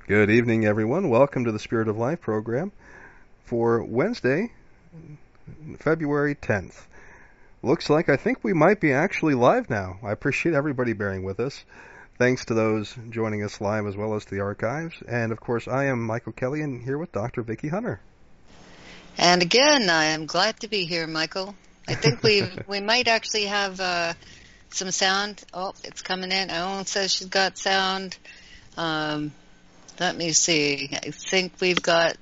Good evening, everyone. Welcome to the Spirit of Life program for Wednesday, February 10th. Looks like I think we might be actually live now. I appreciate everybody bearing with us. Thanks to those joining us live as well as the archives. And, of course, I am Michael Kelly and here with Dr. Vicki Hunter. And again, I am glad to be here, Michael. I think we might actually have some sound. Oh, it's coming in. Ellen says she's got sound. Let me see. I think we've got,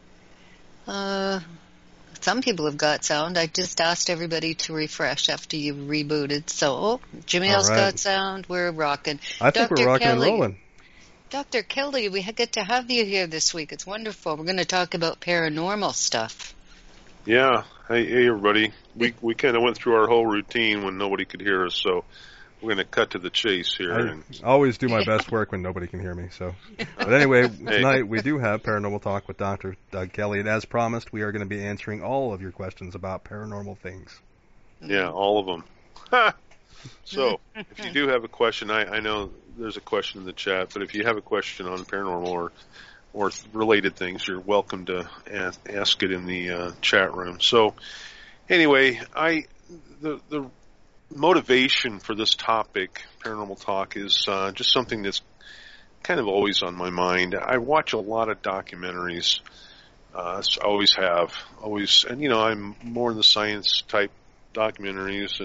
some people have got sound. I just asked everybody to refresh after you rebooted. So, Jamil's got sound. We're rocking. I think we're rocking and rolling. Dr. Kelly, we get to have you here this week. It's wonderful. We're going to talk about paranormal stuff. Yeah. Hey everybody. We kind of went through our whole routine when nobody could hear us, so we're going to cut to the chase here. I always do my best work when nobody can hear me. So, but anyway, tonight we do have Paranormal Talk with Dr. Doug Kelly, and as promised, we are going to be answering all of your questions about paranormal things. Yeah, all of them. So, if you do have a question, I know there's a question in the chat, but if you have a question on paranormal or related things, you're welcome to ask it in the chat room. So, anyway, the motivation for this topic, paranormal talk, is just something that's kind of always on my mind. I watch a lot of documentaries. I always have, and I'm more in the science type documentaries,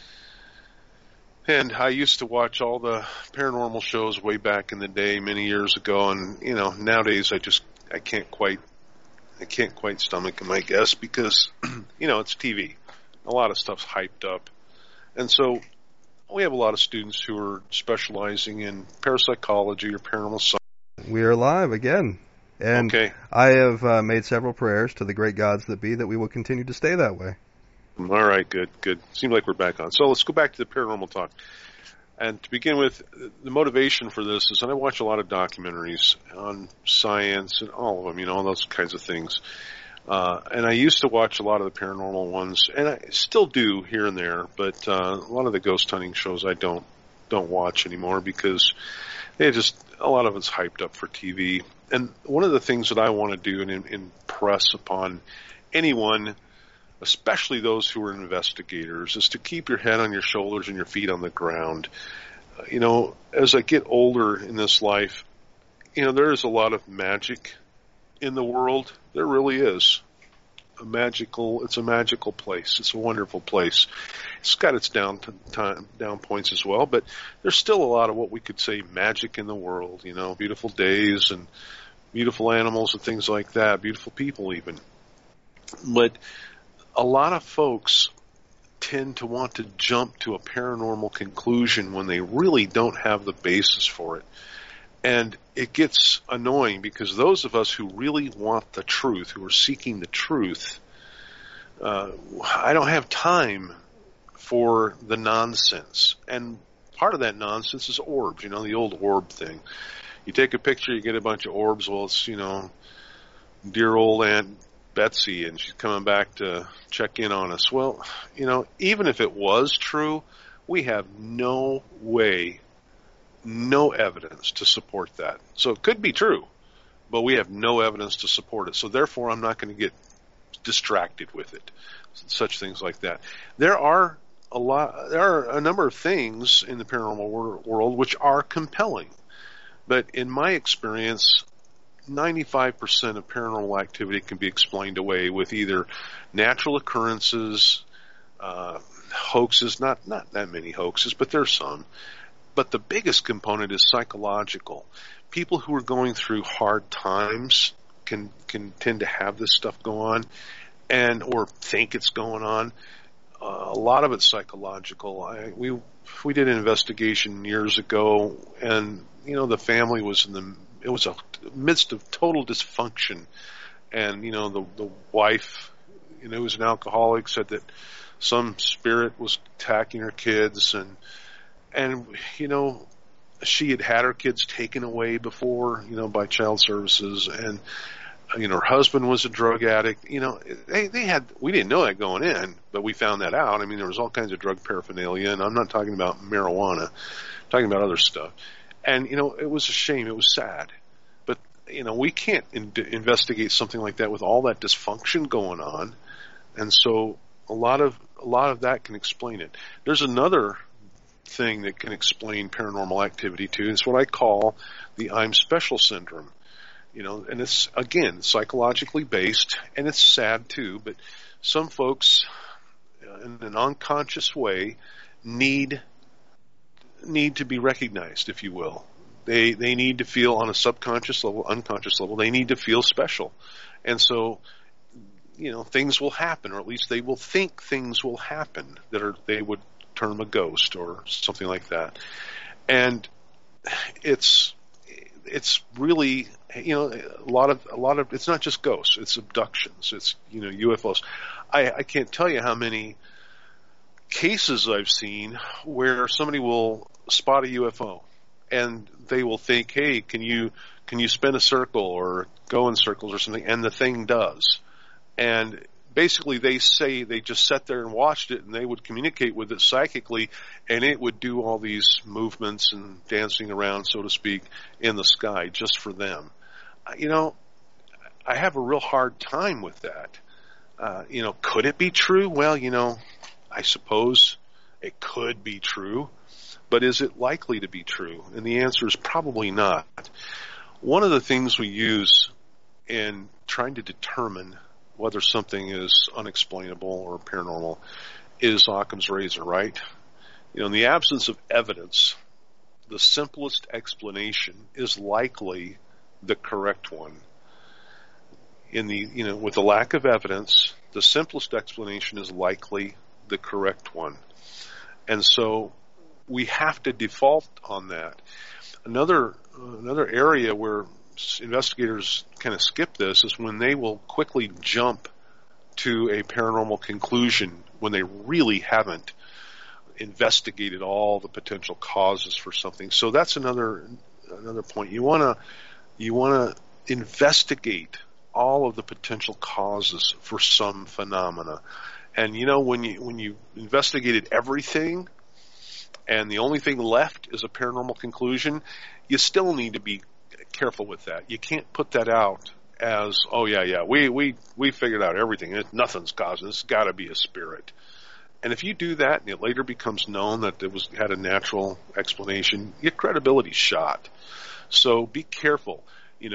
and I used to watch all the paranormal shows way back in the day, many years ago, and nowadays I can't quite stomach them, I guess, because it's TV. A lot of stuff's hyped up. And so we have a lot of students who are specializing in parapsychology or paranormal science. We are live again. And okay. I have made several prayers to the great gods that be that we will continue to stay that way. All right, good. Seems like we're back on. So let's go back to the paranormal talk. And to begin with, the motivation for this is that I watch a lot of documentaries on science and all of them, all those kinds of things. And I used to watch a lot of the paranormal ones, and I still do here and there, but a lot of the ghost hunting shows I don't watch anymore because a lot of it's hyped up for TV. And one of the things that I want to do and impress upon anyone, especially those who are investigators, is to keep your head on your shoulders and your feet on the ground. As I get older in this life, there is a lot of magic in the world. There really is. It's a magical place. It's a wonderful place. It's got its down points as well, but there's still a lot of what we could say magic in the world, beautiful days and beautiful animals and things like that, beautiful people even. But a lot of folks tend to want to jump to a paranormal conclusion when they really don't have the basis for it. And it gets annoying because those of us who really want the truth, who are seeking the truth, I don't have time for the nonsense. And part of that nonsense is orbs, the old orb thing. You take a picture, you get a bunch of orbs. Well, it's, dear old Aunt Betsy, and she's coming back to check in on us. Well, even if it was true, we have no evidence to support that. So it could be true, but we have no evidence to support it. So therefore, I'm not going to get distracted with it. Such things like that. There are a number of things in the paranormal world which are compelling, but in my experience, 95% of paranormal activity can be explained away with either natural occurrences, hoaxes, not that many hoaxes, but there's some. But the biggest component is psychological. People who are going through hard times can tend to have this stuff go on or think it's going on. A lot of it's psychological. We did an investigation years ago, and the family was it was a midst of total dysfunction, and the wife, who was an alcoholic, said that some spirit was attacking her kids, and she had her kids taken away before, by child services, and her husband was a drug addict. We didn't know that going in, but we found that out. I mean, there was all kinds of drug paraphernalia, and I'm not talking about marijuana, I'm talking about other stuff. And, it was a shame. It was sad. But we can't investigate something like that with all that dysfunction going on, and so a lot of that can explain it. There's another thing that can explain paranormal activity too. It's what I call the I'm special syndrome. And it's, again, psychologically based, and it's sad too, but some folks in an unconscious way need to be recognized, if you will. They need to feel on a subconscious level, unconscious level, they need to feel special. And so, things will happen, or at least they will think things will happen they would term a ghost or something like that. And it's really, a lot of, it's not just ghosts, it's abductions, it's, UFOs. I can't tell you how many cases I've seen where somebody will spot a UFO and they will think, hey, can you spin a circle or go in circles or something? And the thing does. And basically they say they just sat there and watched it, and they would communicate with it psychically, and it would do all these movements and dancing around, so to speak, in the sky just for them. I have a real hard time with that. Could it be true? Well, I suppose it could be true, but is it likely to be true? And the answer is probably not. One of the things we use in trying to determine whether something is unexplainable or paranormal is Occam's razor, right? In the absence of evidence, the simplest explanation is likely the correct one. With the lack of evidence, the simplest explanation is likely the correct one. And so we have to default on that. Another area where investigators kind of skip this is when they will quickly jump to a paranormal conclusion when they really haven't investigated all the potential causes for something. So that's another point. You want to investigate all of the potential causes for some phenomena. And when you investigated everything and the only thing left is a paranormal conclusion, you still need to be careful with that. You can't put that out as, oh yeah, we figured out everything. Nothing's causing it. It's got to be a spirit. And if you do that and it later becomes known that it had a natural explanation, your credibility's shot. So be careful. In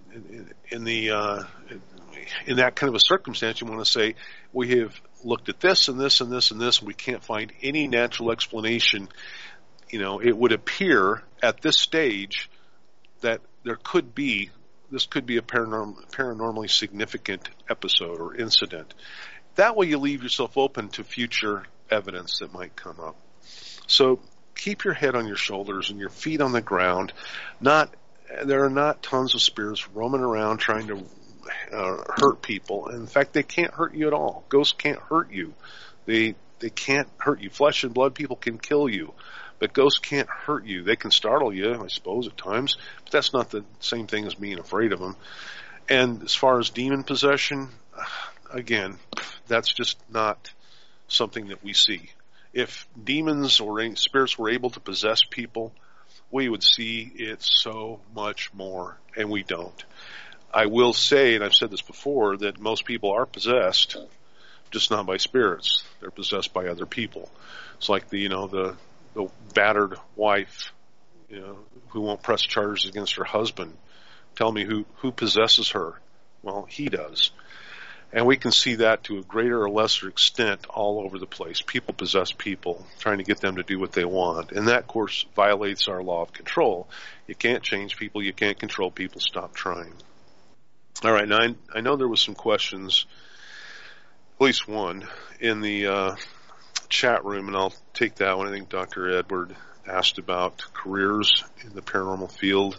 that kind of a circumstance, you want to say, we have looked at this and this and this and this, and we can't find any natural explanation. It would appear at this stage that this could be a paranormally significant episode or incident. That way you leave yourself open to future evidence that might come up. So keep your head on your shoulders and your feet on the ground. There are not tons of spirits roaming around trying to hurt people. In fact, they can't hurt you at all. Ghosts can't hurt you. They can't hurt you. Flesh and blood people can kill you, but ghosts can't hurt you. They can startle you, I suppose, at times, but that's not the same thing as being afraid of them. And as far as demon possession, again, that's just not something that we see. If demons or spirits were able to possess people, we would see it so much more, and we don't. I will say, and I've said this before, that most people are possessed, just not by spirits. They're possessed by other people. It's like the battered wife, who won't press charges against her husband. Tell me who possesses her? Well, he does. And we can see that to a greater or lesser extent all over the place. People possess people, trying to get them to do what they want. And that, of course, violates our law of control. You can't change people. You can't control people. Stop trying. All right. Now, I know there was some questions, at least one, in the chat room, and I'll take that one. I think Dr. Edward asked about careers in the paranormal field.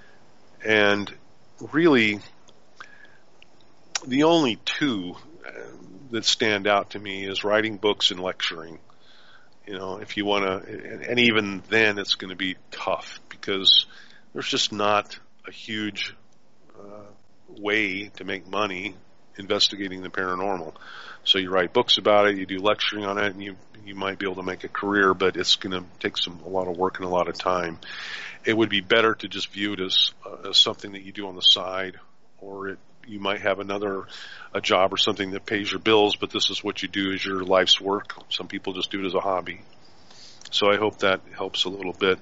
And really, the only two that stand out to me is writing books and lecturing. If you want to, and even then it's going to be tough because there's just not a huge way to make money investigating the paranormal. So you write books about it, you do lecturing on it, and you might be able to make a career, but it's going to take a lot of work and a lot of time. It would be better to just view it as something that you do on the side, or you might have a job or something that pays your bills, but this is what you do as your life's work. Some people just do it as a hobby. So I hope that helps a little bit.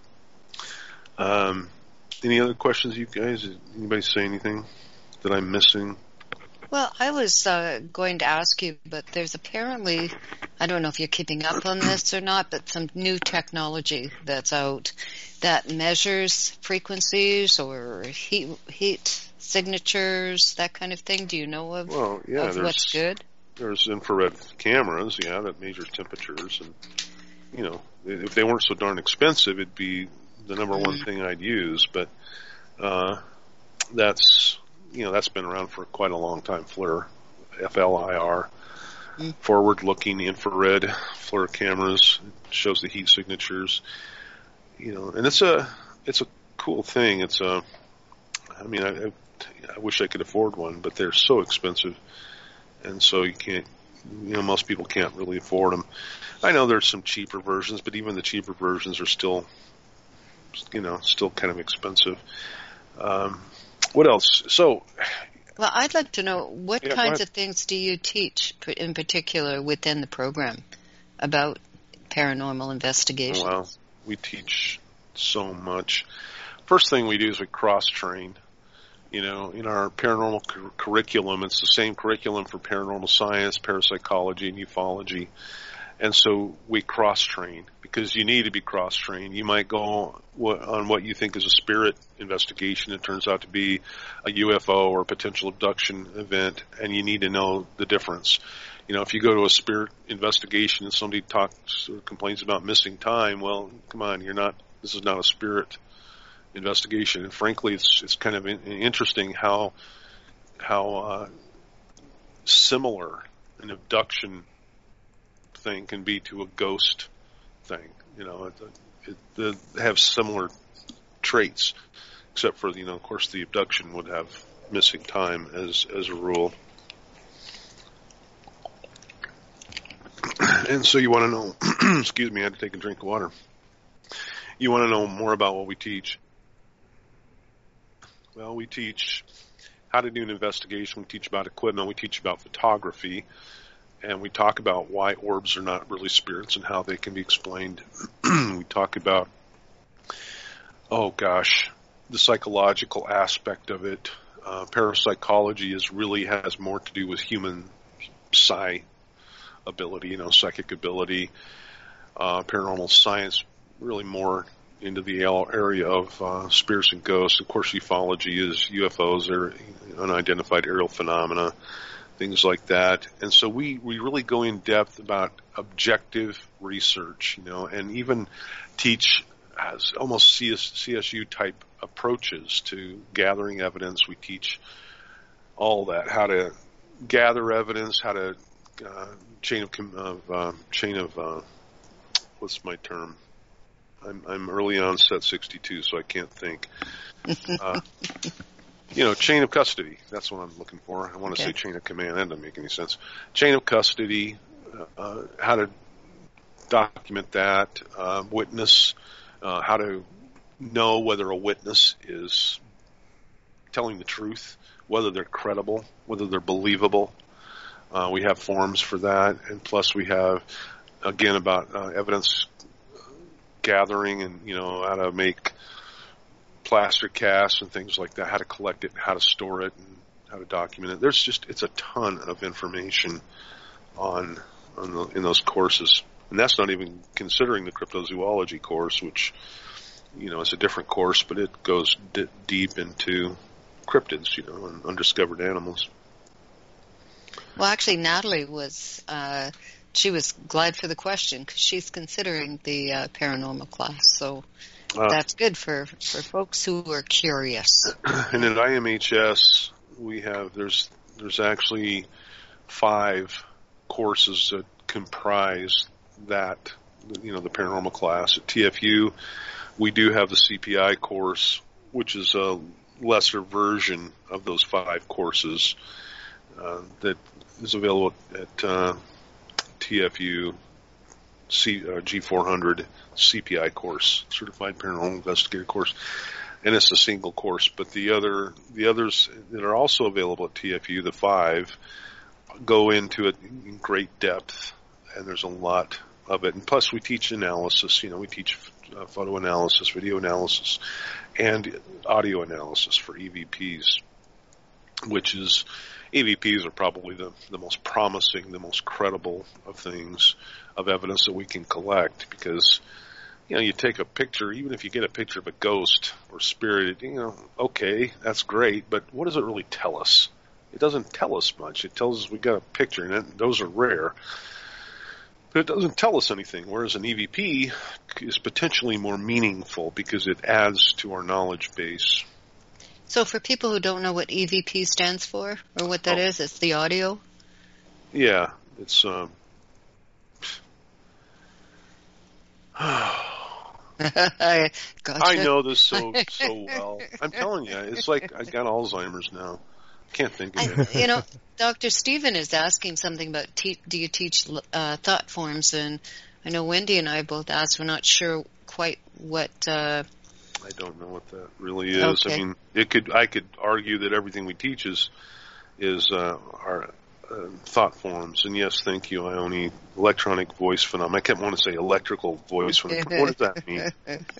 Any other questions, you guys? Anybody say anything that I'm missing? Well, I was going to ask you, but there's apparently, I don't know if you're keeping up on this or not, but some new technology that's out that measures frequencies or heat signatures, that kind of thing. Do you know of, what's good? There's infrared cameras, that measure temperatures. And, if they weren't so darn expensive, it'd be the number one thing I'd use. But that's been around for quite a long time. FLIR, FLIR, forward-looking infrared FLIR cameras, shows the heat signatures. And it's a cool thing. I wish I could afford one, but they're so expensive, and so you can't. Most people can't really afford them. I know there's some cheaper versions, but even the cheaper versions are still kind of expensive. What else? So, well, I'd like to know what kinds of things do you teach in particular within the program about paranormal investigation? Well, we teach so much. First thing we do is we cross-train. In our paranormal curriculum, it's the same curriculum for paranormal science, parapsychology, and ufology. And so we cross-train because you need to be cross-trained. You might go on what you think is a spirit investigation. It turns out to be a UFO or a potential abduction event, and you need to know the difference. If you go to a spirit investigation and somebody talks or complains about missing time, well, come on, this is not a spirit investigation. And frankly, it's kind of interesting how similar an abduction thing can be to a ghost thing. They have similar traits, except for of course the abduction would have missing time as a rule. And so you want to know excuse me, I had to take a drink of water. You want to know more about what we teach. Well, we teach how to do an investigation. We teach about equipment. We teach about photography. And we talk about why orbs are not really spirits and how they can be explained. We talk about, the psychological aspect of it. Parapsychology really has more to do with human psi ability, psychic ability. Paranormal science really more into the area of spirits and ghosts. Of course, ufology is UFOs, or unidentified aerial phenomena, things like that. And so we really go in depth about objective research, and even teach as almost CSU type approaches to gathering evidence. We teach all that, how to gather evidence, how to chain of what's my term? I'm early onset 62, so I can't think. Chain of custody. That's what I'm looking for. I want to say chain of command. That doesn't make any sense. Chain of custody, how to document that, witness, how to know whether a witness is telling the truth, whether they're credible, whether they're believable. We have forms for that, and plus we have, again, about evidence gathering and, how to make plaster casts and things like that, how to collect it, how to store it, and how to document it. It's a ton of information in those courses. And that's not even considering the cryptozoology course, which, is a different course, but it goes deep into cryptids, and undiscovered animals. Well, actually, Natalie she was glad for the question because she's considering the paranormal class. So that's good for folks who are curious. And at IMHS, there's actually 5 courses that comprise that, the paranormal class. At TFU, we do have the CPI course, which is a lesser version of those 5 courses. that is available at TFU G400 CPI course, Certified Paranormal Investigator course, and it's a single course. But the others that are also available at TFU, the 5, go into it in great depth, and there's a lot of it. And plus, we teach analysis. We teach photo analysis, video analysis, and audio analysis for EVPs, which is EVPs are probably the most promising, the most credible of things, of evidence that we can collect, because you take a picture, even if you get a picture of a ghost or spirit, okay, that's great, but what does it really tell us? It doesn't tell us much. It tells us we got a picture, and those are rare. But it doesn't tell us anything, whereas an EVP is potentially more meaningful because it adds to our knowledge base. So for people who don't know what EVP stands for, or what that is, it's the audio? Yeah, it's... Gotcha. I know this so well. I'm telling you, it's like I got Alzheimer's now. Can't think of it. Dr. Stephen is asking something about do you teach thought forms, and I know Wendy and I both asked. We're not sure quite what. I don't know what that really is. Okay. I mean, I could argue that everything we teach is our thought forms. And yes, thank you, Ione. Electronic voice phenomenon. I kept wanting to say electrical voice phenomenon. What does that mean?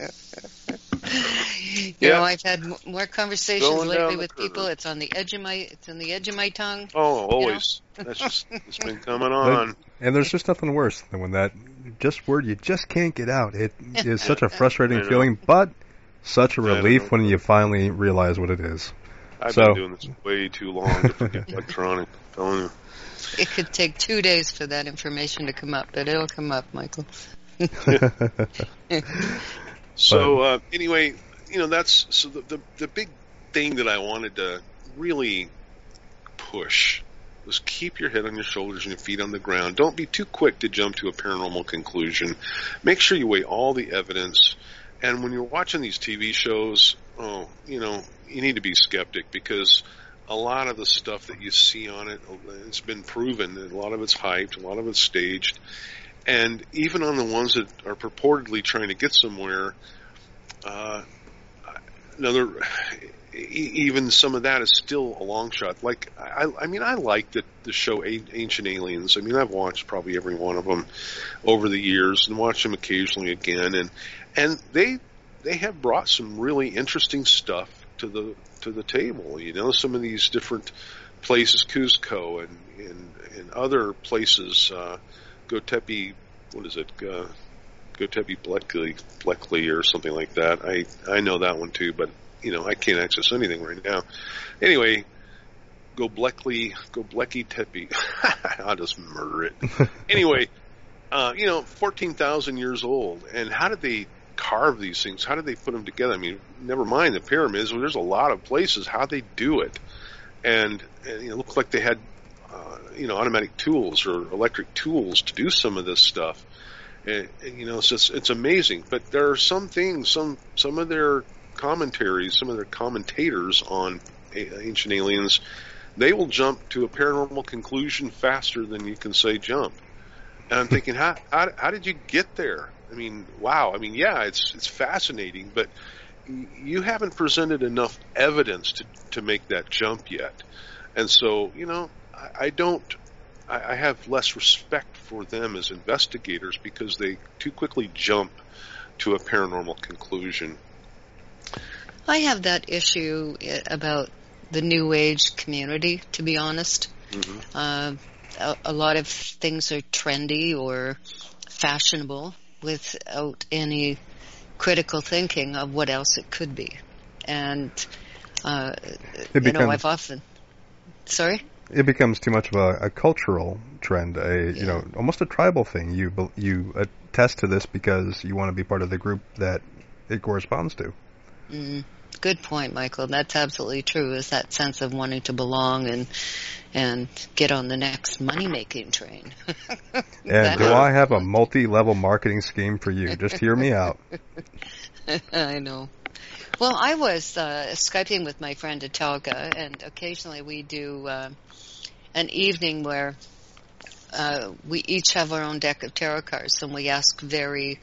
I've had more conversations lately with people. It's on the edge of my tongue. Oh, always. It's been coming on. And there's just nothing worse than when that word you just can't get out. It is such a frustrating feeling, but such a relief when you finally realize what it is. I've been doing this way too long to forget electronic. I'm telling you. It could take 2 days for that information to come up, but it'll come up, Michael. So anyway, that's the big thing that I wanted to really push was keep your head on your shoulders and your feet on the ground. Don't be too quick to jump to a paranormal conclusion. Make sure you weigh all the evidence. And when you're watching these TV shows, you need to be skeptic, because a lot of the stuff that you see on it's been proven that a lot of it's hyped, a lot of it's staged. And even on the ones that are purportedly trying to get somewhere, even some of that is still a long shot. Like, I like the show Ancient Aliens. I mean, I've watched probably every one of them over the years and watched them occasionally again. And they have brought some really interesting stuff to the table. Some of these different places, Cuzco and other places, Gotepi, what is it? Gotepi Bleckley or something like that. I know that one too, but I can't access anything right now. Anyway, Göbekli Tepe. I'll just murder it. Anyway, 14,000 years old, and how did they carve these things? How did they put them together? I mean, never mind the pyramids. There's a lot of places. How they do it, and it looked like they had automatic tools or electric tools to do some of this stuff. And it's amazing. But there are some things, some of their commentaries, some of their commentators on Ancient Aliens, they will jump to a paranormal conclusion faster than you can say jump. And I'm thinking, how did you get there? I mean, wow. I mean, yeah, it's fascinating, but you haven't presented enough evidence to make that jump yet. And so, I have less respect for them as investigators because they too quickly jump to a paranormal conclusion. I have that issue about the New Age community, to be honest. Mm-hmm. A lot of things are trendy or fashionable without any critical thinking of what else it could be. And, I've often... Sorry? It becomes too much of a cultural trend, almost a tribal thing. You attest to this because you want to be part of the group that it corresponds to. Good point, Michael. That's absolutely true, is that sense of wanting to belong and get on the next money-making train. And do I have a multi-level marketing scheme for you? Just hear me out. I know. Well, I was Skyping with my friend Italka, and occasionally we do an evening where we each have our own deck of tarot cards, and we ask very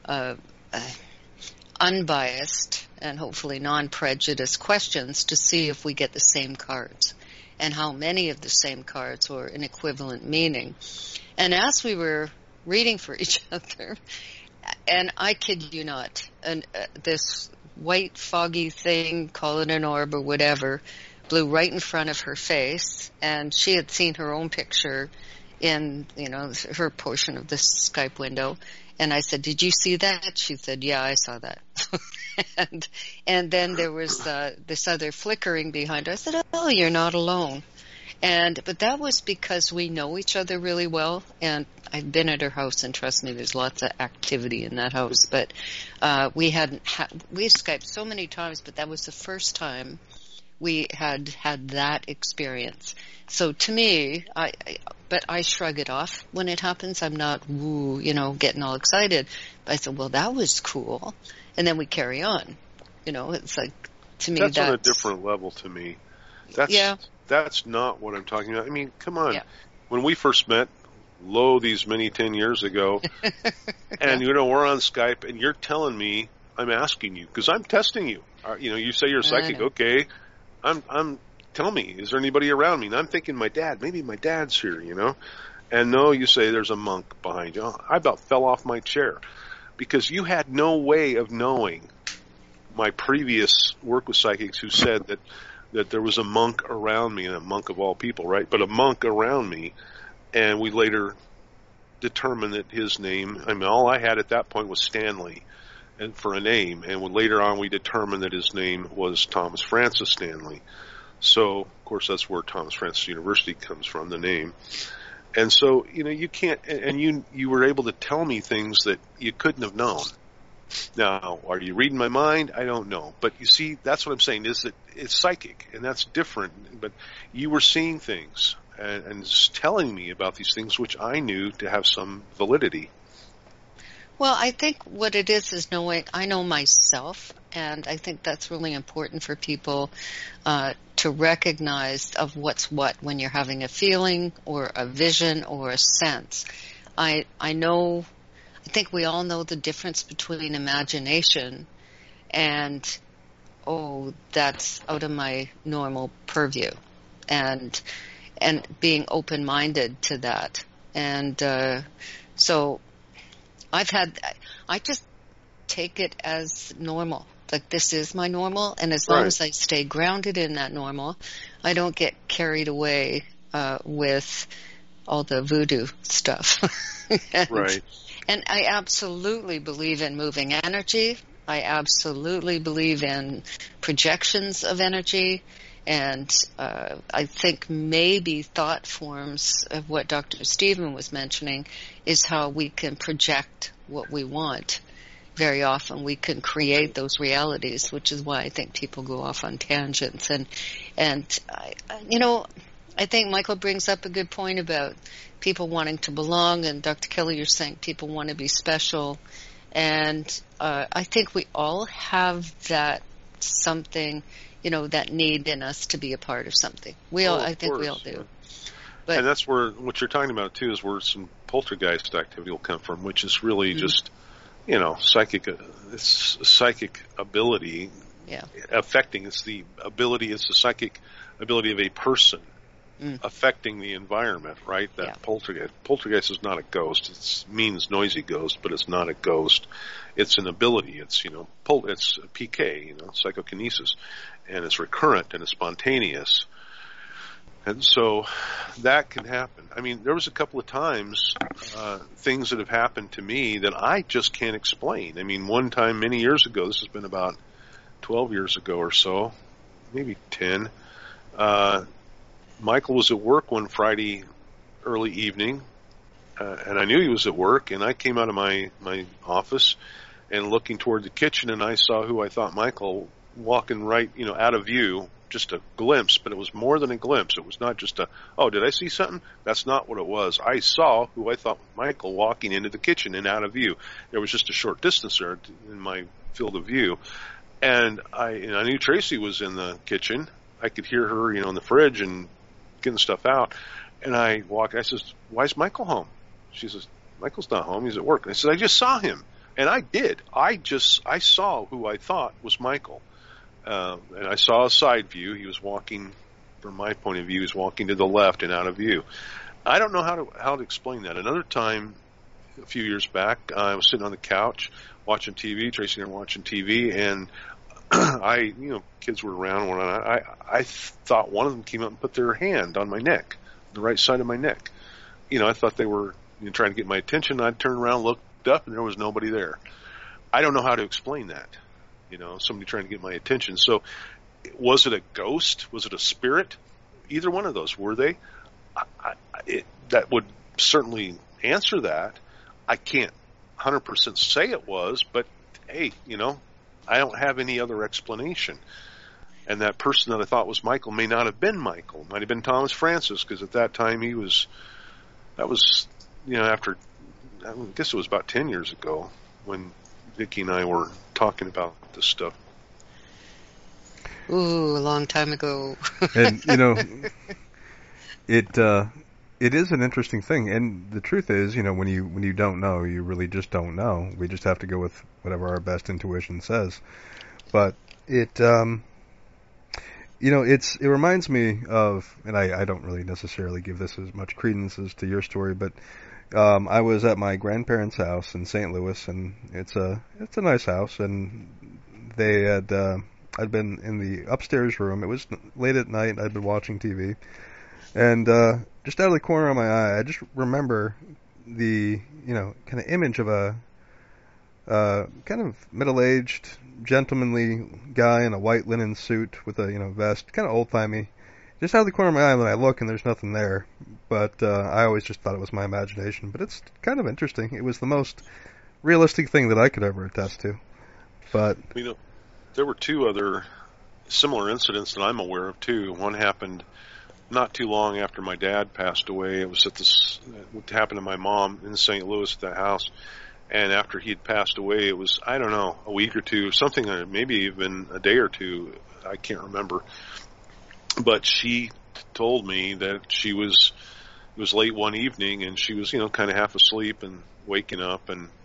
unbiased and hopefully non-prejudiced questions to see if we get the same cards and how many of the same cards or an equivalent meaning. And as we were reading for each other, and I kid you not, this white foggy thing, call it an orb or whatever, blew right in front of her face, and she had seen her own picture in, her portion of the Skype window. And I said, "Did you see that?" She said, "Yeah, I saw that." and then there was this other flickering behind her. I said, "Oh, you're not alone." But that was because we know each other really well, and I've been at her house, and trust me, there's lots of activity in that house. But we've Skyped so many times, but that was the first time we had that experience. So to me, but I shrug it off when it happens. I'm not, getting all excited. But I said, well, that was cool. And then we carry on. It's like, to me, that's on a different level to me. That's not what I'm talking about. I mean, come on. Yeah. When we first met, these many 10 years ago, and, we're on Skype, and you're telling me, I'm asking you, because I'm testing you. You say you're a psychic, okay. Tell me, is there anybody around me? And I'm thinking my dad, maybe my dad's here, And no, you say there's a monk behind you. I about fell off my chair because you had no way of knowing my previous work with psychics who said that there was a monk around me, and a monk of all people, right? But a monk around me, and we later determined that his name, all I had at that point was Stanley, and for a name, and later on we determined that his name was Thomas Francis Stanley. So, of course, that's where Thomas Francis University comes from, the name. And so, you can't, and you were able to tell me things that you couldn't have known. Now, are you reading my mind? I don't know. But you see, that's what I'm saying, is that it's psychic, and that's different. But you were seeing things and telling me about these things, which I knew to have some validity. Well, I think what it is knowing, I know myself, and I think that's really important for people to recognize of what's what when you're having a feeling or a vision or a sense. I think we all know the difference between imagination and, that's out of my normal purview, and being open-minded to that. And so I just take it as normal. Like, this is my normal, and as long as I stay grounded in that normal, I don't get carried away with all the voodoo stuff. And I absolutely believe in moving energy. I absolutely believe in projections of energy. And I think maybe thought forms of what Dr. Stephen was mentioning is how we can project what we want. Very often we can create those realities, which is why I think people go off on tangents. And I think Michael brings up a good point about people wanting to belong, and Dr. Kelly, you're saying people want to be special. And I think we all have that something, that need in us to be a part of something. I think we all do. But, and that's where what you're talking about too is where some poltergeist activity will come from, which is really just, psychic. It's psychic ability affecting. It's the psychic ability of a person affecting the environment, right? That poltergeist. Poltergeist is not a ghost. It means noisy ghost, but it's not a ghost. It's an ability. It's it's PK, psychokinesis, and it's recurrent and it's spontaneous. And so that can happen. I mean, there was a couple of times things that have happened to me that I just can't explain. I mean, one time many years ago, this has been about 12 years ago or so, maybe 10, Michael was at work one Friday early evening, and I knew he was at work, and I came out of my office and looking toward the kitchen, and I saw who I thought Michael walking right, out of view, just a glimpse, but it was more than a glimpse. It was not just did I see something? That's not what it was. I saw who I thought Michael walking into the kitchen and out of view. There was just a short distance there in my field of view, and I knew Tracy was in the kitchen. I could hear her, in the fridge, and getting stuff out. And I says, "Why is Michael home?" She says, "Michael's not home. He's at work." And I said, "I just saw him." And I did. I saw who I thought was Michael. And I saw a side view. He was walking, from my point of view, he was walking to the left and out of view. I don't know how to explain that. Another time, a few years back, I was sitting on the couch watching TV, Tracy and I were watching TV, and kids were around. I thought one of them came up and put their hand on my neck, the right side of my neck. I thought they were trying to get my attention. I'd turn around, looked up, and there was nobody there. I don't know how to explain that. Somebody trying to get my attention. So, was it a ghost? Was it a spirit? Either one of those. Were they? That would certainly answer that. I can't 100% say it was, but hey, I don't have any other explanation. And that person that I thought was Michael may not have been Michael. Might have been Thomas Francis, because at that time that was after, I guess it was about 10 years ago when Vicki and I were talking about this stuff. Ooh, a long time ago. And it is an interesting thing, and the truth is, when you don't know, you really just don't know. We just have to go with whatever our best intuition says. But it reminds me of, and I don't really necessarily give this as much credence as to your story, but I was at my grandparents' house in St. Louis, and it's a nice house, and they had I'd been in the upstairs room. It was late at night. I'd been watching TV, and just out of the corner of my eye, I just remember the kind of image of a kind of middle-aged, gentlemanly guy in a white linen suit with a vest, kind of old-timey. Just out of the corner of my eye, when I look, and there's nothing there. But I always just thought it was my imagination. But it's kind of interesting. It was the most realistic thing that I could ever attest to. But there were two other similar incidents that I'm aware of too. One happened not too long after my dad passed away. It was it happened to my mom in St. Louis at that house. And after he'd passed away, it was, I don't know, a week or two, something, maybe even a day or two. I can't remember. But she told me that it was late one evening, and she was, kind of half asleep and waking up,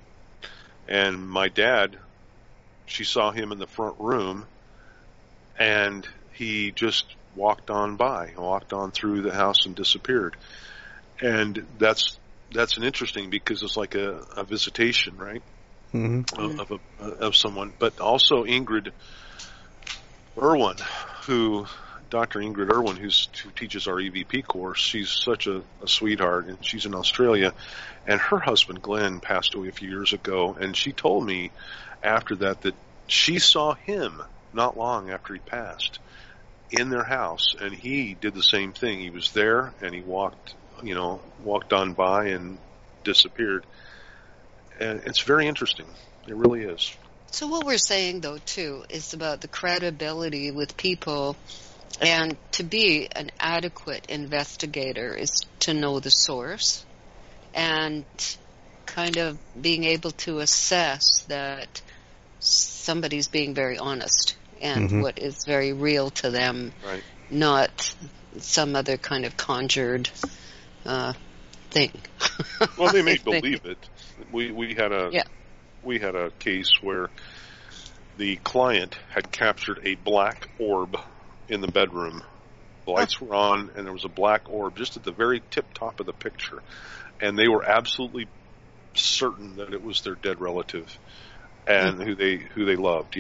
and my dad, she saw him in the front room, and he just walked on through the house and disappeared. And that's an interesting, because it's like a visitation, right? Mm-hmm. of someone. But also Ingrid Irwin, Dr. Ingrid Irwin, who teaches our EVP course, she's such a sweetheart, and she's in Australia, and her husband Glenn passed away a few years ago, and she told me after that she saw him not long after he passed in their house, and he did the same thing. He was there, and he walked on by and disappeared. And it's very interesting. It really is. So what we're saying, though, too, is about the credibility with people, and to be an adequate investigator is to know the source and kind of being able to assess that somebody's being very honest and what is very real to them, right, not some other kind of conjured thing. Well, they may believe it. We had a case where the client had captured a black orb in the bedroom. The lights were on, and there was a black orb just at the very tip top of the picture, and they were absolutely certain that it was their dead relative and who they loved,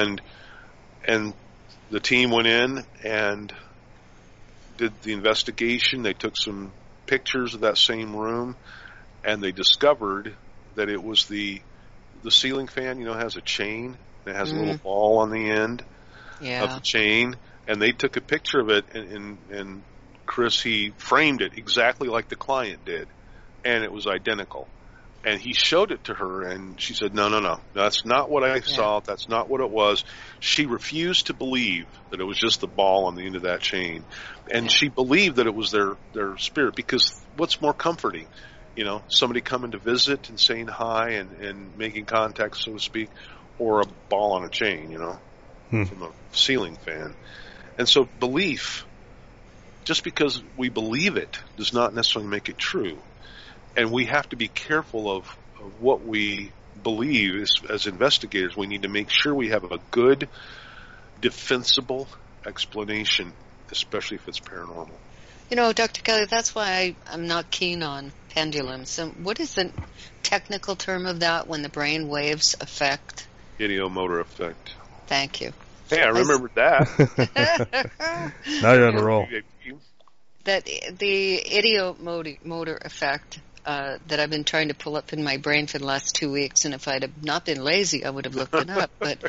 and the team went in and did the investigation. They took some pictures of that same room, and they discovered that it was the ceiling fan, has a chain, and it has a little ball on the end of the chain, and they took a picture of it, and Chris, he framed it exactly like the client did, and it was identical. And he showed it to her, and she said, no, that's not what I saw. That's not what it was. She refused to believe that it was just the ball on the end of that chain. And she believed that it was their spirit, because what's more comforting? Somebody coming to visit and saying hi and making contact, so to speak, or a ball on a chain, from a ceiling fan. And so belief just because we believe it does not necessarily make it true. And we have to be careful of what we believe as investigators. We need to make sure we have a good, defensible explanation, especially if it's paranormal. You know, Dr. Kelly, that's why I'm not keen on pendulums. So what is the technical term of that when the brain waves affect? Ideomotor effect. Thank you. Hey, I remembered that. Now you're on the roll. That the idiomotor effect that I've been trying to pull up in my brain for the last 2 weeks, and if I'd have not been lazy, I would have looked it up. But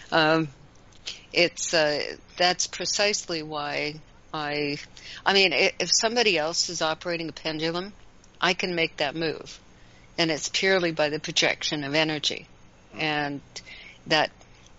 that's precisely why I mean, if somebody else is operating a pendulum, I can make that move, and it's purely by the projection of energy, and that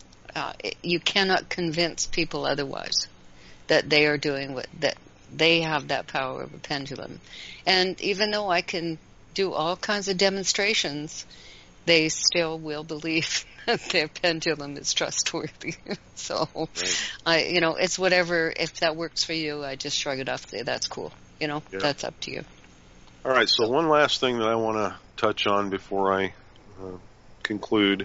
you cannot convince people otherwise that they are doing that they have that power of a pendulum. And even though I can do all kinds of demonstrations, they still will believe that their pendulum is trustworthy. So, right. It's whatever. If that works for you, I just shrug it off and say, that's cool. That's up to you. All right, so one last thing that I want to touch on before I conclude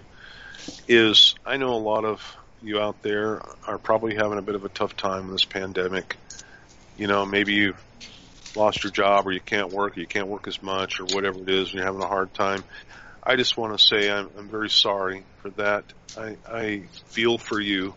is I know a lot of you out there are probably having a bit of a tough time in this pandemic. Maybe you've lost your job, or you can't work as much, or whatever it is, and you're having a hard time. I just want to say I'm very sorry for that. I feel for you,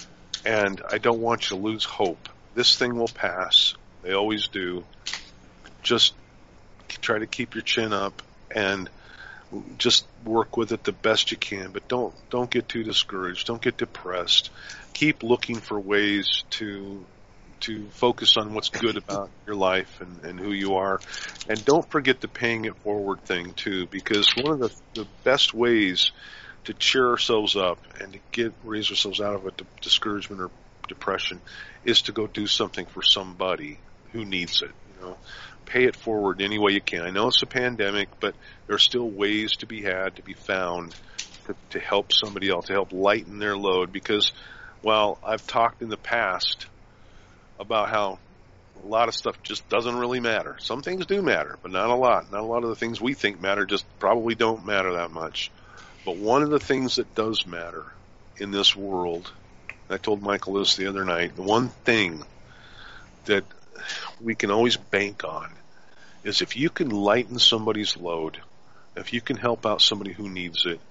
and I don't want you to lose hope. This thing will pass. They always do. Just try to keep your chin up and just work with it the best you can, but don't get too discouraged. Don't get depressed. Keep looking for ways to focus on what's good about your life and who you are. And don't forget the paying it forward thing too, because one of the best ways to cheer ourselves up and to raise ourselves out of a discouragement or depression is to go do something for somebody who needs it. Pay it forward any way you can. I know it's a pandemic, but there are still ways to be found to help somebody else, to help lighten their load. Because, I've talked in the past about how a lot of stuff just doesn't really matter. Some things do matter, but not a lot. Not a lot of the things we think matter just probably don't matter that much. But one of the things that does matter in this world, I told Michael this the other night, the one thing that we can always bank on is if you can lighten somebody's load, if you can help out somebody who needs it,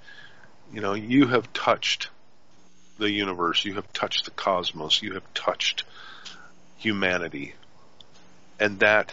you have touched the universe, you have touched the cosmos, you have touched humanity, and that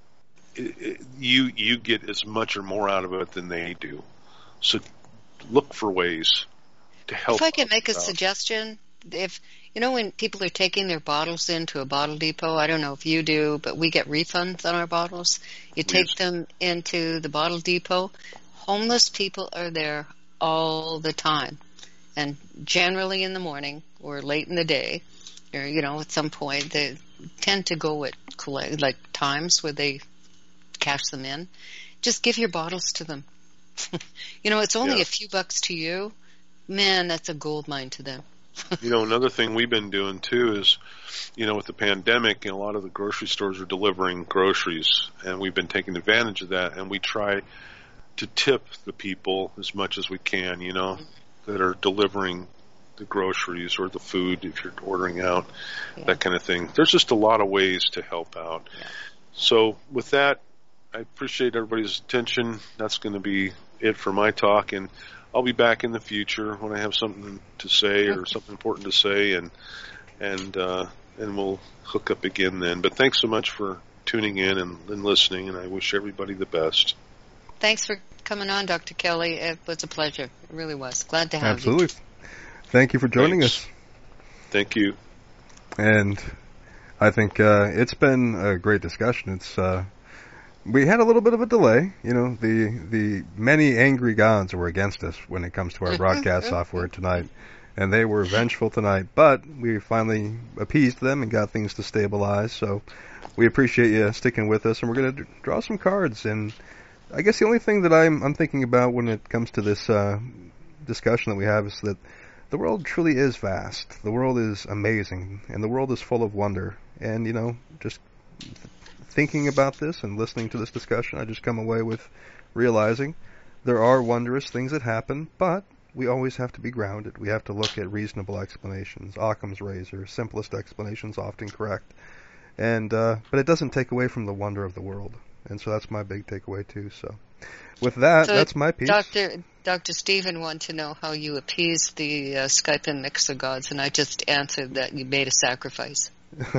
you get as much or more out of it than they do. So look for ways to help. If I can make a suggestion, if when people are taking their bottles into a bottle depot, I don't know if you do, but we get refunds on our bottles. You take them into the bottle depot. Homeless people are there all the time, and generally in the morning or late in the day, or at some point they tend to go at times where they cash them in. Just give your bottles to them. It's only a few bucks to you. Man, that's a gold mine to them. Another thing we've been doing too is, with the pandemic, a lot of the grocery stores are delivering groceries, and we've been taking advantage of that, and we try to tip the people as much as we can, that are delivering the groceries or the food if you're ordering out, that kind of thing. There's just a lot of ways to help out. Yeah. So with that, I appreciate everybody's attention. That's going to be it for my talk, and I'll be back in the future when I have something to say or something important to say, and we'll hook up again then. But thanks so much for tuning in and listening, and I wish everybody the best. Thanks for coming on, Dr. Kelly. It was a pleasure. It really was. Glad to have you. Absolutely. Thank you for joining us. Thank you. And I think it's been a great discussion. It's we had a little bit of a delay. The many angry gods were against us when it comes to our broadcast software tonight, and they were vengeful tonight. But we finally appeased them and got things to stabilize. So we appreciate you sticking with us, and we're going to draw some cards. And I guess the only thing that I'm thinking about when it comes to this discussion that we have is that the world truly is vast. The world is amazing, and the world is full of wonder. And, just thinking about this and listening to this discussion, I just come away with realizing there are wondrous things that happen, but we always have to be grounded. We have to look at reasonable explanations. Occam's razor, simplest explanations often correct. And but it doesn't take away from the wonder of the world. And so that's my big takeaway too. So with that, that's my piece. Dr. Stephen wanted to know how you appeased the Skype and Mixer gods, and I just answered that you made a sacrifice.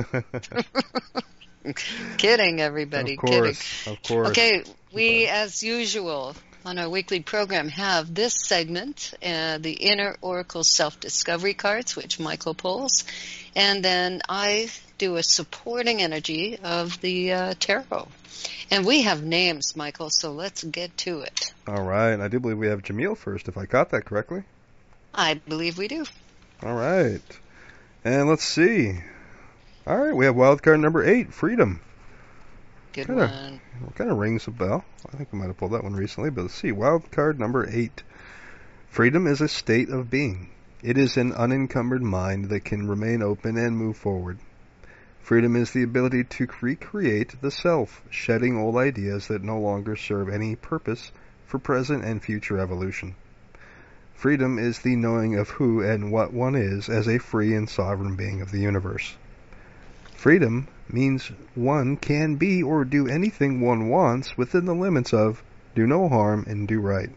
Kidding, everybody. Of course. Okay, we, as usual, on our weekly program have this segment, the Inner Oracle Self-Discovery cards, which Michael pulls, and then I do a supporting energy of the tarot. And we have names, Michael, so let's get to it. All right. I do believe we have Jamil first, if I caught that correctly. I believe we do. All right. And let's see. All right, we have wild card number 8, Freedom. Good one. Kind of rings a bell. I think we might have pulled that one recently, but let's see. Wild card number 8. Freedom is a state of being. It is an unencumbered mind that can remain open and move forward. Freedom is the ability to recreate the self, shedding old ideas that no longer serve any purpose for present and future evolution. Freedom is the knowing of who and what one is as a free and sovereign being of the universe. Freedom means one can be or do anything one wants within the limits of do no harm and do right.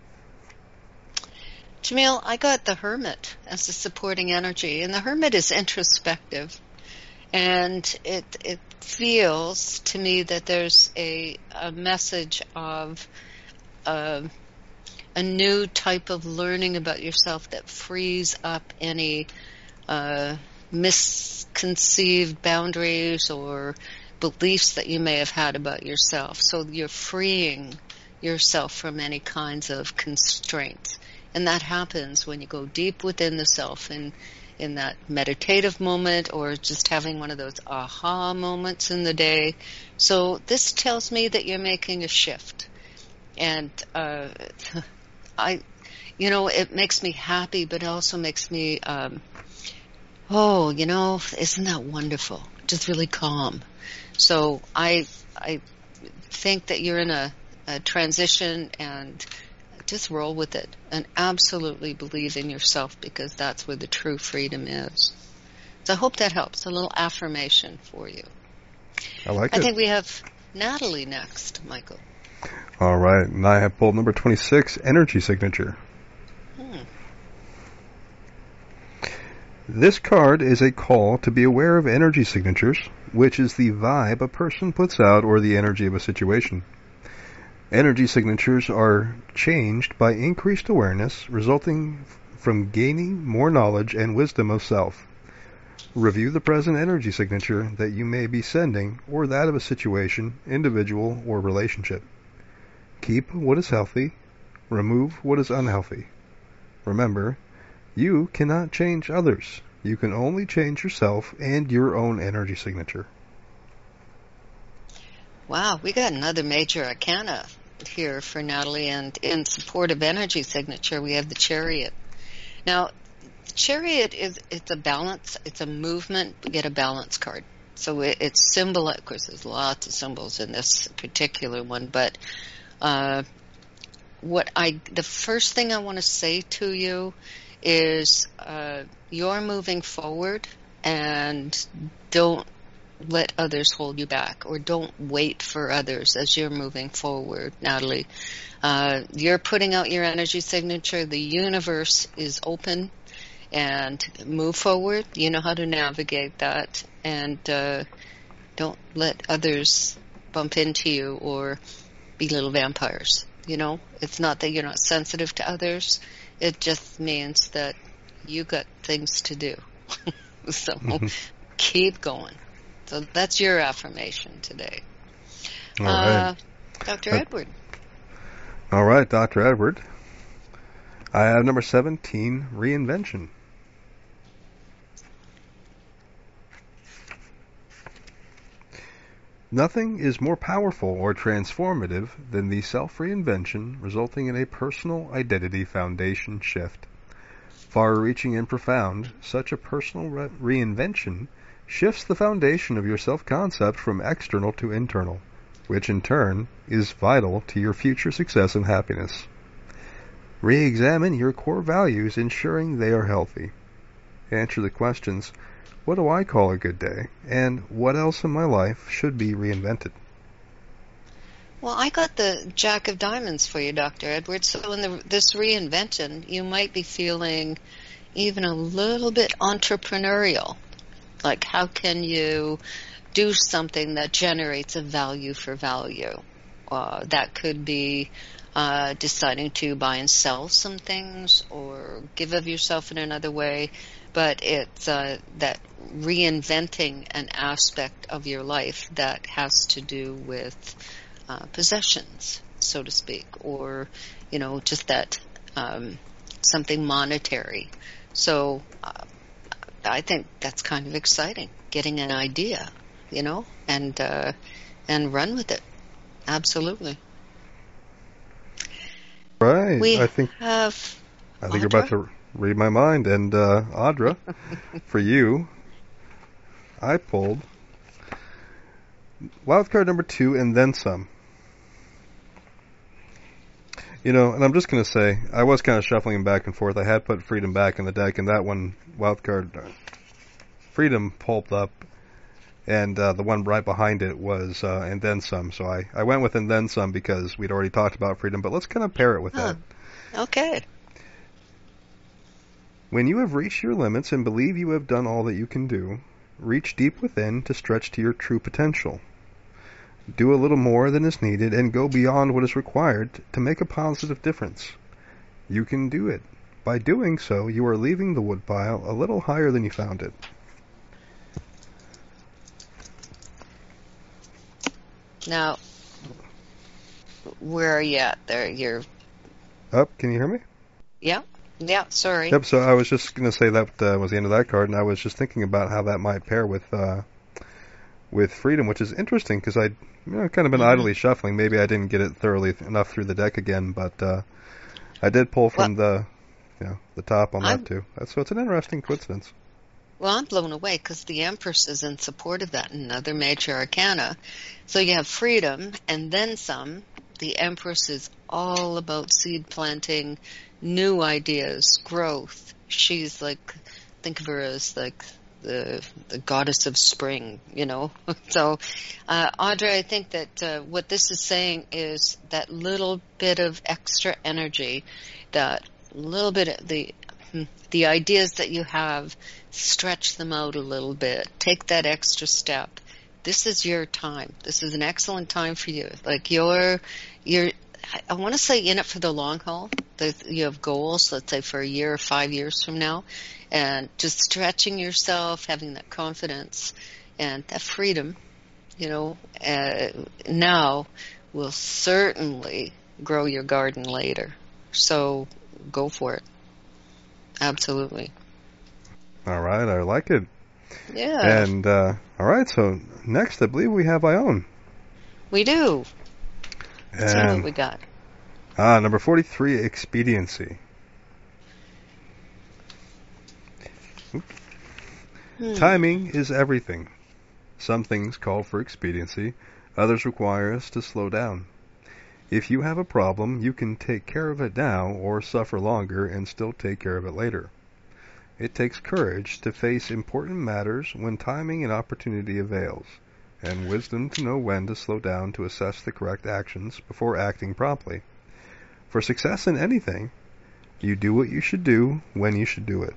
Jamil, I got the Hermit as a supporting energy, and the Hermit is introspective. And it feels to me that there's a message of a new type of learning about yourself that frees up any misconceived boundaries or beliefs that you may have had about yourself. So you're freeing yourself from any kinds of constraints. And that happens when you go deep within the self and in that meditative moment or just having one of those aha moments in the day. So this tells me that you're making a shift. And it makes me happy, but it also makes me, isn't that wonderful? Just really calm. So I think that you're in a transition, and just roll with it and absolutely believe in yourself, because that's where the true freedom is. So I hope that helps. A little affirmation for you. I like it. I think we have Natalie next, Michael. All right. And I have pulled number 26, Energy Signature. This card is a call to be aware of energy signatures, which is the vibe a person puts out or the energy of a situation. Energy signatures are changed by increased awareness, resulting from gaining more knowledge and wisdom of self. Review the present energy signature that you may be sending, or that of a situation, individual, or relationship. Keep what is healthy. Remove what is unhealthy. Remember, you cannot change others. You can only change yourself and your own energy signature. Wow, we got another major arcana here for Natalie, and in support of energy signature, we have the Chariot. Now, the Chariot it's a balance, it's a movement. We get a balance card. So it's symbol, of course, there's lots of symbols in this particular one, but the first thing I want to say to you is you're moving forward, and don't let others hold you back, or don't wait for others as you're moving forward, Natalie. You're putting out your energy signature. The universe is open, and move forward. You know how to navigate that, and don't let others bump into you or be little vampires. You know, it's not that you're not sensitive to others. It just means that you got things to do. So keep going. So that's your affirmation today. All right. Dr. Edward. All right, Dr. Edward. I have number 17, Reinvention. Nothing is more powerful or transformative than the self-reinvention resulting in a personal identity foundation shift. Far-reaching and profound, such a personal reinvention shifts the foundation of your self-concept from external to internal, which in turn is vital to your future success and happiness. Re-examine your core values, ensuring they are healthy. Answer the questions, what do I call a good day? And what else in my life should be reinvented? Well, I got the Jack of Diamonds for you, Dr. Edwards. So in this reinvention, you might be feeling even a little bit entrepreneurial. Like, how can you do something that generates a value for value? That could be deciding to buy and sell some things or give of yourself in another way. But it's that reinventing an aspect of your life that has to do with possessions, so to speak, or, just that something monetary. So I think that's kind of exciting, getting an idea, and run with it. Absolutely. Right. I think you're about to read my mind. And Audra, for you, I pulled wildcard number 2 and then some. And I'm just going to say, I was kind of shuffling back and forth. I had put Freedom back in the deck, and that one, wildcard, Freedom pulped up, and the one right behind it was and then some. So I went with and then some because we'd already talked about Freedom, but let's kind of pair it with that. Okay. When you have reached your limits and believe you have done all that you can do, reach deep within to stretch to your true potential. Do a little more than is needed and go beyond what is required to make a positive difference. You can do it. By doing so, you are leaving the woodpile a little higher than you found it. Now, where are you at there? You're up. Can you hear me? Yeah. Yeah, sorry. Yep, so I was just going to say that was the end of that card, and I was just thinking about how that might pair with Freedom, which is interesting because I'd kind of been idly shuffling. Maybe I didn't get it thoroughly enough through the deck again, but I did pull from the top on that too. So it's an interesting coincidence. Well, I'm blown away because the Empress is in support of that, another major arcana. So you have Freedom and then some. The Empress is all about seed planting, new ideas, growth. She's like, think of her as like the goddess of spring, So, Audra, I think that what this is saying is that little bit of extra energy, that little bit of the ideas that you have, stretch them out a little bit. Take that extra step. This is your time. This is an excellent time for you. Like you're I want to say in it for the long haul. You have goals, let's say for a year or 5 years from now, and just stretching yourself, having that confidence and that freedom, now will certainly grow your garden later. So go for it. Absolutely. All right, I like it. Yeah. And all right, so next I believe we have Ione. We do. Let's see what we got. Number 43, expediency. Timing is everything. Some things call for expediency, others require us to slow down. If you have a problem, you can take care of it now or suffer longer and still take care of it later. It takes courage to face important matters when timing and opportunity avails, and wisdom to know when to slow down to assess the correct actions before acting promptly. For success in anything, you do what you should do when you should do it.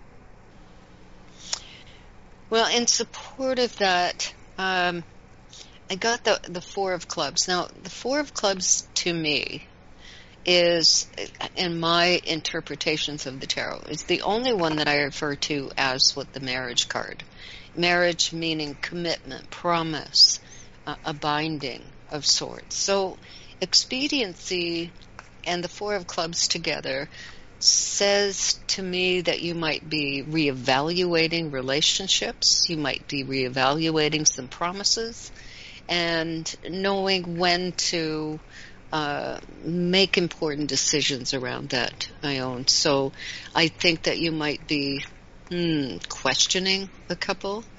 Well, in support of that, I got the Four of Clubs. Now, the Four of Clubs to me is, in my interpretations of the tarot, is the only one that I refer to as what the marriage card. Marriage meaning commitment, promise, a binding of sorts. So expediency and the Four of Clubs together says to me that you might be reevaluating relationships, you might be reevaluating some promises, and knowing when to make important decisions around that, Ione. So I think that you might be questioning a couple,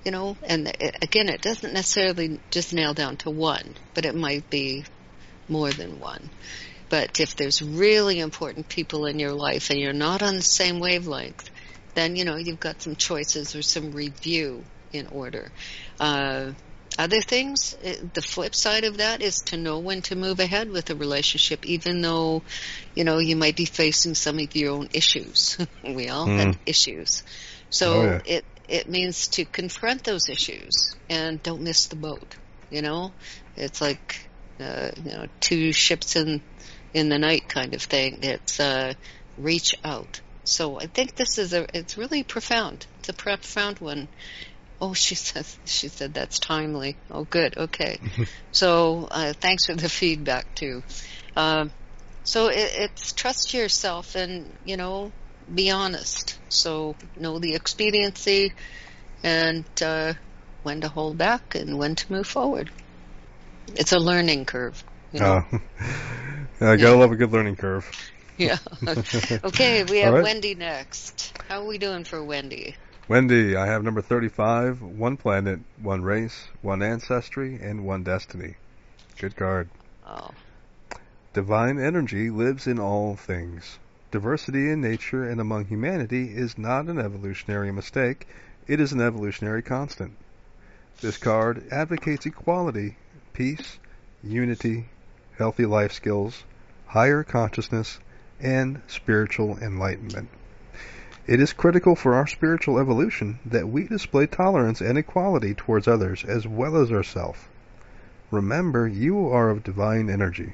and again, it doesn't necessarily just nail down to one, but it might be more than one. But if there's really important people in your life and you're not on the same wavelength, then, you've got some choices or some review in order. Other things, the flip side of that is to know when to move ahead with a relationship, even though, you might be facing some of your own issues. We all have issues. So it means to confront those issues and don't miss the boat. It's like, two ships in the night kind of thing. It's reach out. So I think it's really profound. It's a profound one. Oh, she said that's timely. Oh, good. Okay. So thanks for the feedback too. So it's trust yourself and, be honest. So know the expediency and when to hold back and when to move forward. It's a learning curve. Gotta love a good learning curve. Yeah. Okay, we have All right. Wendy next. How are we doing for Wendy? Wendy, I have number 35, one planet, one race, one ancestry, and one destiny. Good card. Oh. Divine energy lives in all things. Diversity in nature and among humanity is not an evolutionary mistake, it is an evolutionary constant. This card advocates equality, peace, unity, healthy life skills, higher consciousness, and spiritual enlightenment. It is critical for our spiritual evolution that we display tolerance and equality towards others as well as ourselves. Remember, you are of divine energy.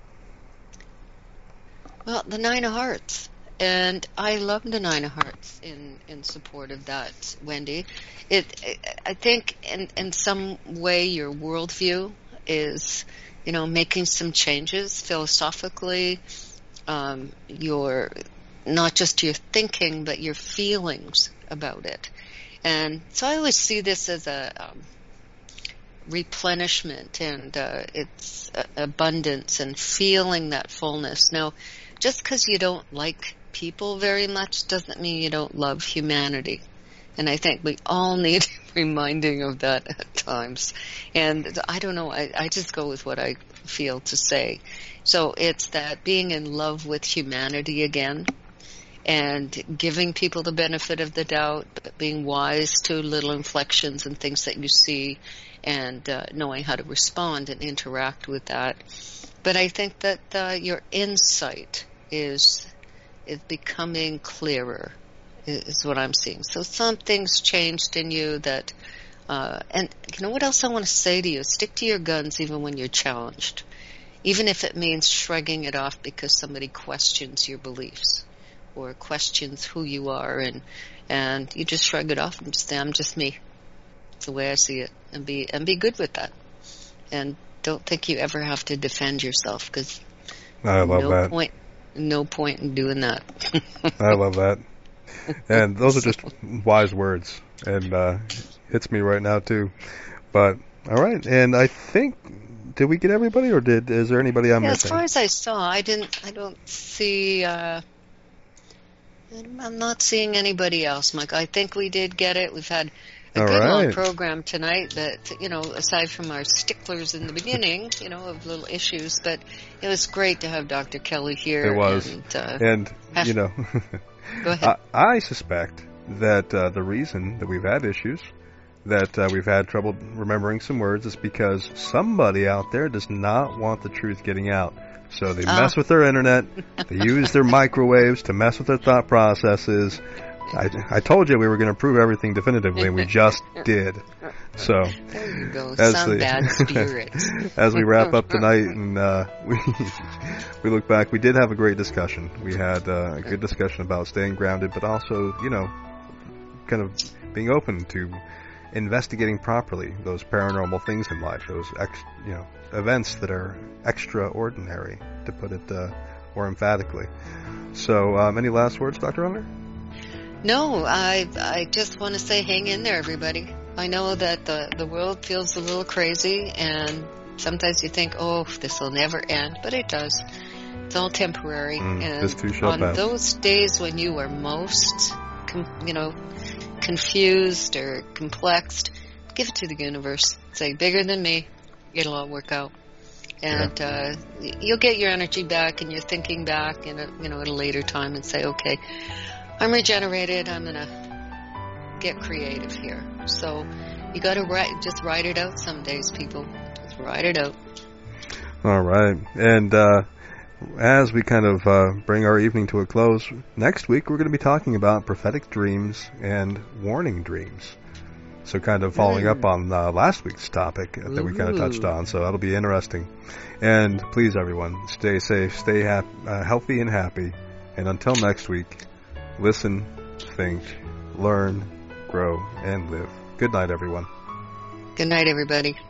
Well, the Nine of Hearts. And I love the Nine of Hearts in support of that, Wendy. I think in some way your worldview is, making some changes philosophically. Your not just your thinking, but your feelings about it. And so I always see this as a replenishment and it's abundance and feeling that fullness. Now, just because you don't like people very much doesn't mean you don't love humanity. And I think we all need reminding of that at times. And I don't know, I just go with what I feel to say. So it's that being in love with humanity again and giving people the benefit of the doubt, but being wise to little inflections and things that you see and knowing how to respond and interact with that. But I think that your insight is becoming clearer, is what I'm seeing. So something's changed in you that, and what else I want to say to you? Stick to your guns even when you're challenged. Even if it means shrugging it off because somebody questions your beliefs or questions who you are, and you just shrug it off and just say, I'm just me. It's the way I see it, and be good with that. And don't think you ever have to defend yourself, because I love that. No point in doing that. I love that. And those are just wise words, and hits me right now too. But all right, and I think, did we get everybody, or is there anybody I'm missing? As far as I saw, I don't see. I'm not seeing anybody else, Mike. I think we did get it. We've had a good long program tonight that, aside from our sticklers in the beginning, of little issues, but it was great to have Dr. Kelly here. It was. And Go ahead. I suspect that the reason that we've had issues, that we've had trouble remembering some words, is because somebody out there does not want the truth getting out. So they mess with their internet, they use their microwaves to mess with their thought processes. I told you we were going to prove everything definitively, and we just did. So, there you go. Some bad spirits. As we wrap up tonight and we look back, we did have a great discussion. We had a good discussion about staying grounded, but also, kind of being open to investigating properly those paranormal things in life, those events that are extraordinary, to put it more emphatically. So, any last words, Dr. Unler? No, I just want to say hang in there, everybody. I know that the world feels a little crazy, and sometimes you think, oh, this will never end, but it does. It's all temporary. And this too shall on pass. Those days when you are most, confused or complexed, give it to the universe. Say, bigger than me, it'll all work out. And you'll get your energy back and your thinking back at a later time and say, okay, I'm regenerated, I'm going to get creative here. So you got to just write it out some days, people. Just write it out. All right. And as we kind of bring our evening to a close, next week we're going to be talking about prophetic dreams and warning dreams. So kind of following up on last week's topic that we kind of touched on. So that'll be interesting. And please, everyone, stay safe, stay healthy and happy. And until next week, listen, think, learn, grow, and live. Good night, everyone. Good night, everybody.